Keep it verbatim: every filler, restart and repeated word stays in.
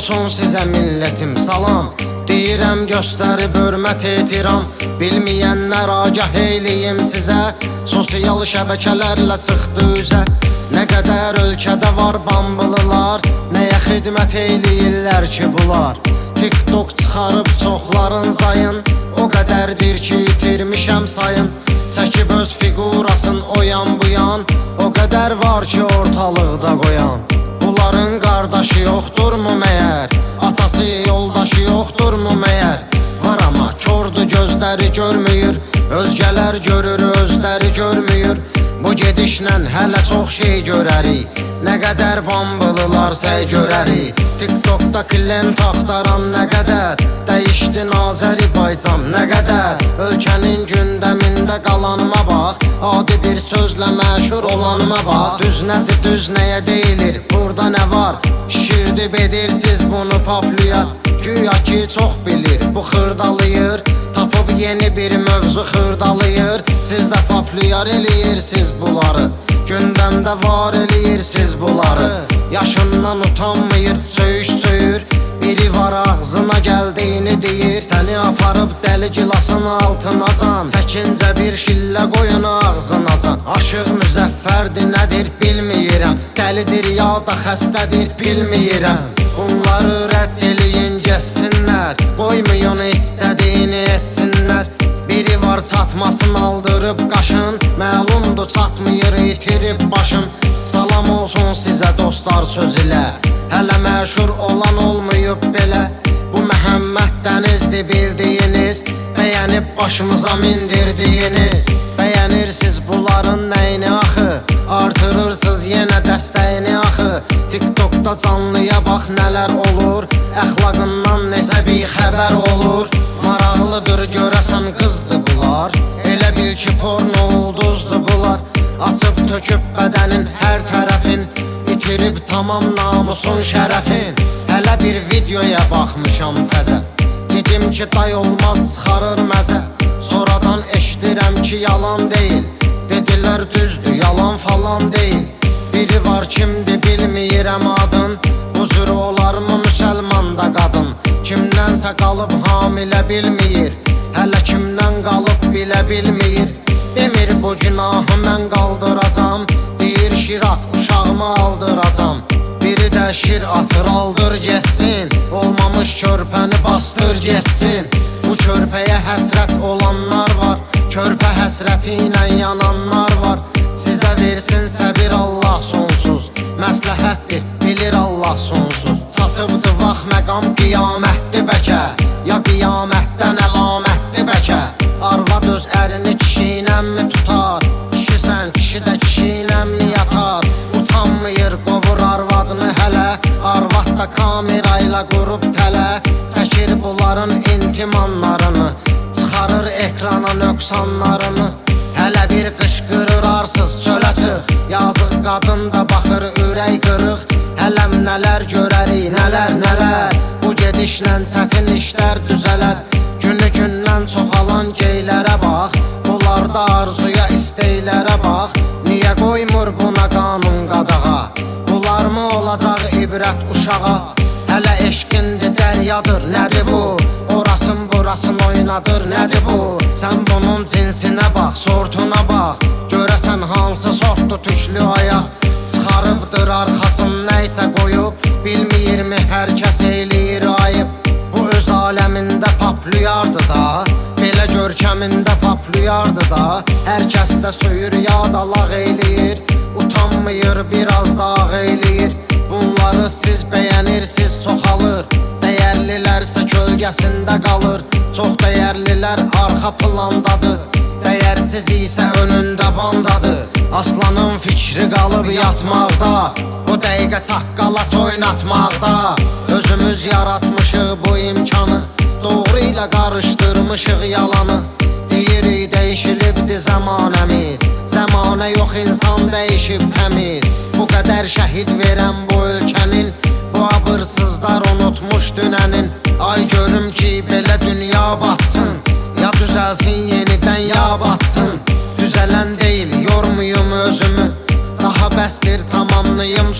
olsun sizə millətim salam. Deyirəm göstərib hörmət etiram, bilməyənlər agah eyliyim sizə. Sosial şəbəkələrlə çıxdı üzə, nə qədər ölkədə var bambılılar, nəyə xidmət eyləyirlər ki bunlar. TikTok çıxarıb çoxların zayın, o qədərdir ki itirmişəm sayın. Çəkib öz figurasın o yan bu yan, o qədər var ki ortalıqda qoyan. Bunların qardaşı yoxdurmu məyər, atası yoldaşı yoxdurmu məyər? Var amma kordu gözləri görmüyür, özgələr görür özləri görmüyür. Bu gedişlə hələ çox şey görərik, nə qədər bambılılar səy görərik. TikTokda klient axtaran nə qədər, dəyişdi Azərbaycan nə qədər. Ölkənin gündəmində qalanıma bax, adi bir sözlə məşhur olanıma bax. Düz nədir düz nəyə deyilir, burada nə var? Şirdib edirsiz bunu paplıya, güya ki çox bilir bu xırdalayır. Tapıb yeni bir mövzu xırdalayır, siz də paplyar eləyirsiz bunları, gündəmdə var eləyirsiz bunları. Yaşından utanmayır, söyüş söyür, biri var ağzına gəldiyini deyir. Səni aparıb dəli gilasın altına can, səkincə bir şillə qoyun ağzına can. Aşıq müzəffərdir nədir bilməyirəm, dəlidir ya da xəstədir bilməyirəm. Bunları rədd eləyin geçsinlər, qoymayın istədiyini etsinlər. Biri var çatmasın aldırıb qaşın, məlumdur çatmayır itirib başın. Salam olsun sizə dostlar söz ilə, hələ məşhur olan olmayıb belə. Bu Məhəmməd Dənizdir bildiyiniz, bəyənib başımıza mindirdiyiniz. Bəyənirsiniz bunların nəyini axı, artırırsınız yenə dəstəyini axı. TikTokda canlıya bax nələr olur, əxlaqından necə bir xəbər olur. Maraqlıdır görəsən qızdır bunlar, elə bil ki porno ulduzdur bunlar. Açıb töküb bədənin hər tərəfin, itirib tamam namusun şərəfin. Hələ bir videoya baxmışam təzə, dedim ki day olmaz çıxarır məzə. Sonradan eşidirəm ki yalan deyil, dedilər düzdür yalan falan deyil. Biri var kimdir bilməyirəm adın, bu cür olarmı müsəlmanda qadın? Kimdənsə qalıb hamilə bilməyir, hələ kimdən qalıb bilə bilməyir. Demir bu günahı mən qaldıracam, deyir şirat uşağımı aldıracam. Biri də şir atır aldır geçsin, olmamış körpəni bastır geçsin. Bu körpəyə həsrət olanlar var, körpə həsrəti ilə yananlar var. Sizə versin səbir Allah sonsuz, məsləhətdir bilir Allah sonsuz. Satıbdı vaxt məqam qiyamətdir bəlkə, ya qiyamətdən əlamətdir bəlkə. Arvad öz ərini kişi ilə mi tutar, kişisən kişi də kişi ilə mi yatar? Utanmayır qovur arvadını hələ, arvad da kamerayla qurub tələ. Çəkir bunların intimanlarını, çıxarır ekrana nöqsanlarını. Hələ bir qışqırır arsız çölə çıx, yazıq qadın da baxır ürək qırıq. Hələm nələr görərik nələr nələr, bu gedişlə çətin işlər düzələr. Günü gündən çoxalan geylərə bax, bunlarda arzuya istəklərə bax. Niyə qoymur buna qanun qadağa, bunlar mı olacaq ibrət uşağa? Hələ eşqindir dəryadır nədir bu, orasın burasın oynadır nədir bu? Sən bunun cinsinə bax, sortuna bax, görəsən hansı sortdu tüklü ayaq? Çıxarıbdır arxasın nəysə qoyub, bilməyirmi hər kəs eyləyir ayıb? Bu öz aləmində paplıyardı da, belə görkəmində paplıyardı da. Hər kəs də söyür ya da lağ eyləyir, utanmayır biraz da ağ eyləyir. Bunları siz bəyənirsiniz çoxalır, dəyərlilərsə kölgəsində qalır. Çox dəyərlilər arxa plandadır, dəyərsiz isə önündə bandadır. Aslanın fikri qalıb yatmaqda, bu dəqiqə çaqqalat oynatmaqda. Özümüz yaratmışıq bu imkanı, doğru ilə qarışdırmışıq yalanı. Deyirik dəyişilibdir zəmanəmiz, zəmanə yox insan dəyişib təmiz. Bu qədər şəhid verən bu ölkənin, bu abırsızlar unutmuş dünənin. Ay görüm ki belə dünya batsın, ya düzəlsin yenidən ya batsın. Düzələn deyil yormuyum özümü, daha bəsdir tamamlayım